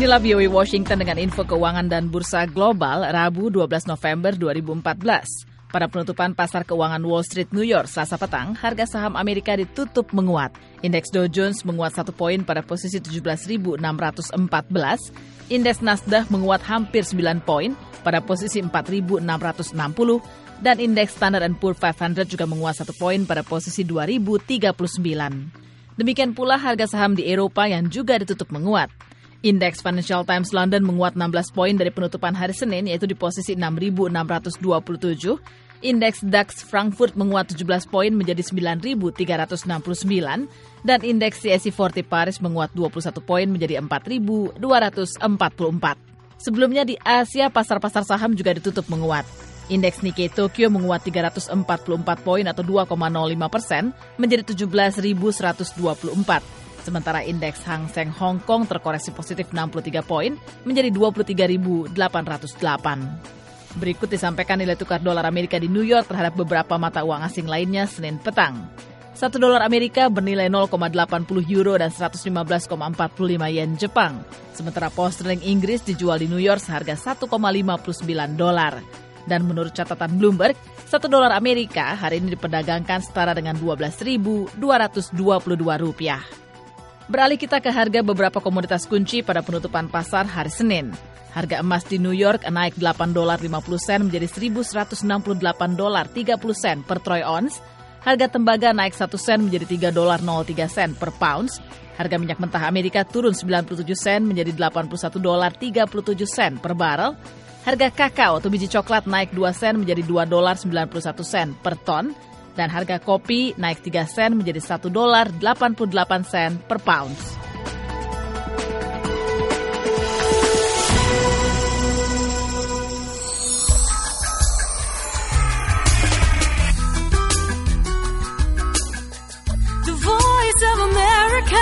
Inilah VOA Washington dengan info keuangan dan bursa global Rabu 12 November 2014. Pada penutupan pasar keuangan Wall Street New York Selasa petang, harga saham Amerika ditutup menguat. Indeks Dow Jones menguat 1 poin pada posisi 17.614. Indeks Nasdaq menguat hampir 9 poin pada posisi 4.660. Dan indeks Standard & Poor's 500 juga menguat 1 poin pada posisi 2.039. Demikian pula harga saham di Eropa yang juga ditutup menguat. Indeks Financial Times London menguat 16 poin dari penutupan hari Senin, yaitu di posisi 6.627. Indeks DAX Frankfurt menguat 17 poin menjadi 9.369. Dan indeks CAC 40 Paris menguat 21 poin menjadi 4.244. Sebelumnya di Asia, pasar-pasar saham juga ditutup menguat. Indeks Nikkei Tokyo menguat 344 poin atau 2,05% menjadi 17.124. Sementara indeks Hang Seng Hong Kong terkoreksi positif 63 poin menjadi 23.808. Berikut disampaikan nilai tukar dolar Amerika di New York terhadap beberapa mata uang asing lainnya Senin petang. 1 dolar Amerika bernilai 0,80 euro dan 115,45 yen Jepang. Sementara pound sterling Inggris dijual di New York seharga 1,59 dolar. Dan menurut catatan Bloomberg, 1 dolar Amerika hari ini diperdagangkan setara dengan 12.222 rupiah. Beralih kita ke harga beberapa komoditas kunci pada penutupan pasar hari Senin. Harga emas di New York naik $8.50 menjadi $1.168.30 per troy ounce. Harga tembaga naik 1 sen menjadi $3.03 per pounds. Harga minyak mentah Amerika turun 97 sen menjadi $80.37 per barrel. Harga kakao atau biji coklat naik 2 sen menjadi $2.91 per ton. Dan harga kopi naik 3 sen menjadi $1.88 per pounds. The Voice of America.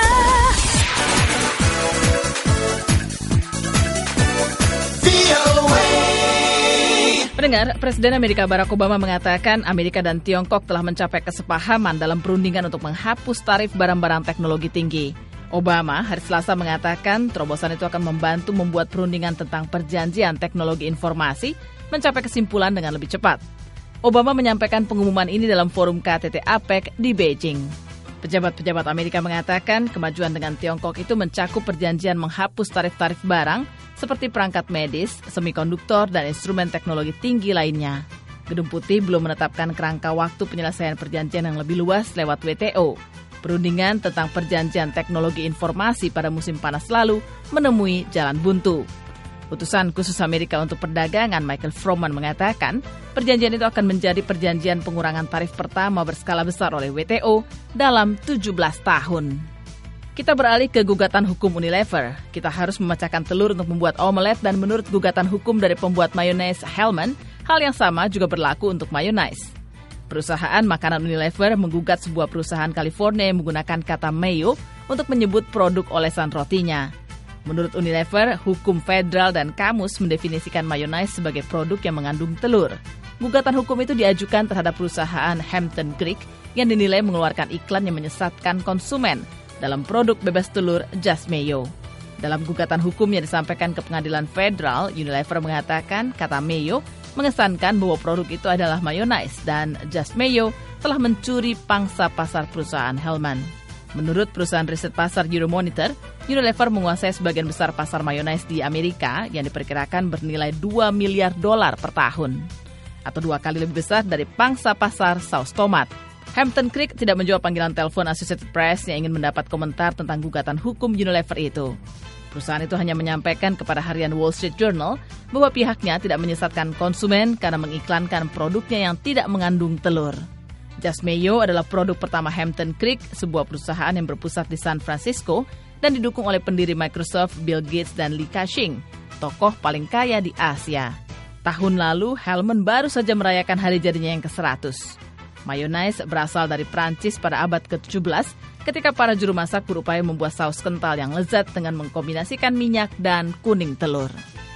Pendengar, Presiden Amerika Barack Obama mengatakan Amerika dan Tiongkok telah mencapai kesepahaman dalam perundingan untuk menghapus tarif barang-barang teknologi tinggi. Obama hari Selasa mengatakan terobosan itu akan membantu membuat perundingan tentang perjanjian teknologi informasi mencapai kesimpulan dengan lebih cepat. Obama menyampaikan pengumuman ini dalam forum KTT APEC di Beijing. Pejabat-pejabat Amerika mengatakan kemajuan dengan Tiongkok itu mencakup perjanjian menghapus tarif-tarif barang seperti perangkat medis, semikonduktor, dan instrumen teknologi tinggi lainnya. Gedung Putih belum menetapkan kerangka waktu penyelesaian perjanjian yang lebih luas lewat WTO. Perundingan tentang perjanjian teknologi informasi pada musim panas lalu menemui jalan buntu. Utusan khusus Amerika untuk perdagangan Michael Froman mengatakan perjanjian itu akan menjadi perjanjian pengurangan tarif pertama berskala besar oleh WTO dalam 17 tahun. Kita beralih ke gugatan hukum Unilever. Kita harus memecahkan telur untuk membuat omelet dan menurut gugatan hukum dari pembuat mayones Hellman, hal yang sama juga berlaku untuk mayonaise. Perusahaan makanan Unilever menggugat sebuah perusahaan California yang menggunakan kata mayo untuk menyebut produk olesan rotinya. Menurut Unilever, hukum federal dan kamus mendefinisikan mayonaise sebagai produk yang mengandung telur. Gugatan hukum itu diajukan terhadap perusahaan Hampton Creek yang dinilai mengeluarkan iklan yang menyesatkan konsumen dalam produk bebas telur Just Mayo. Dalam gugatan hukum yang disampaikan ke pengadilan federal, Unilever mengatakan kata mayo mengesankan bahwa produk itu adalah mayonaise dan Just Mayo telah mencuri pangsa pasar perusahaan Hellman. Menurut perusahaan riset pasar Euromonitor, Unilever menguasai sebagian besar pasar mayonaise di Amerika yang diperkirakan bernilai $2 miliar per tahun, atau 2 kali lebih besar dari pangsa pasar saus tomat. Hampton Creek tidak menjawab panggilan telepon Associated Press yang ingin mendapat komentar tentang gugatan hukum Unilever itu. Perusahaan itu hanya menyampaikan kepada harian Wall Street Journal bahwa pihaknya tidak menyesatkan konsumen karena mengiklankan produknya yang tidak mengandung telur. Just Mayo adalah produk pertama Hampton Creek, sebuah perusahaan yang berpusat di San Francisco dan didukung oleh pendiri Microsoft, Bill Gates dan Li Ka-shing, tokoh paling kaya di Asia. Tahun lalu, Hellman baru saja merayakan hari jadinya yang ke-100. Mayonaise berasal dari Prancis pada abad ke-17 ketika para juru masak berupaya membuat saus kental yang lezat dengan mengkombinasikan minyak dan kuning telur.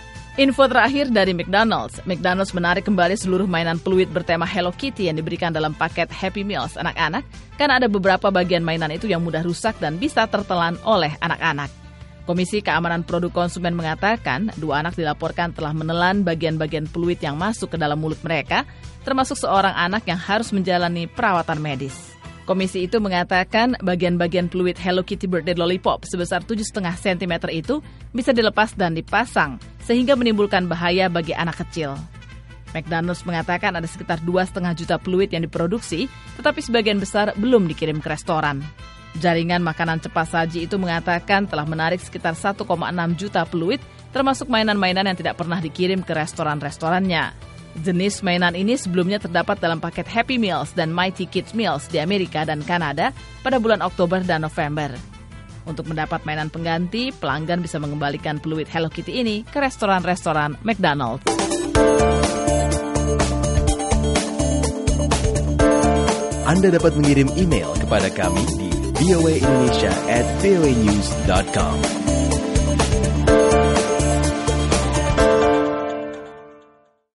Info terakhir dari McDonald's. McDonald's menarik kembali seluruh mainan peluit bertema Hello Kitty yang diberikan dalam paket Happy Meals anak-anak karena ada beberapa bagian mainan itu yang mudah rusak dan bisa tertelan oleh anak-anak. Komisi Keamanan Produk Konsumen mengatakan 2 anak dilaporkan telah menelan bagian-bagian peluit yang masuk ke dalam mulut mereka, termasuk seorang anak yang harus menjalani perawatan medis. Komisi itu mengatakan bagian-bagian peluit Hello Kitty Birthday Lollipop sebesar 7,5 cm itu bisa dilepas dan dipasang, sehingga menimbulkan bahaya bagi anak kecil. McDonald's mengatakan ada sekitar 2,5 juta peluit yang diproduksi, tetapi sebagian besar belum dikirim ke restoran. Jaringan makanan cepat saji itu mengatakan telah menarik sekitar 1,6 juta peluit, termasuk mainan-mainan yang tidak pernah dikirim ke restoran-restorannya. Jenis mainan ini sebelumnya terdapat dalam paket Happy Meals dan Mighty Kids Meals di Amerika dan Kanada pada bulan Oktober dan November. Untuk mendapat mainan pengganti, pelanggan bisa mengembalikan peluit Hello Kitty ini ke restoran-restoran McDonald's. Anda dapat mengirim email kepada kami di voaindonesia@voanews.com.